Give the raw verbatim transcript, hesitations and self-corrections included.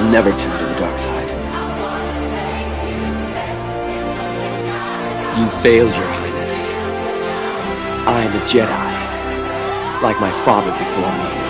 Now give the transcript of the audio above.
will never turn to the dark side. You failed, Your Highness. I am a Jedi, like my father before me.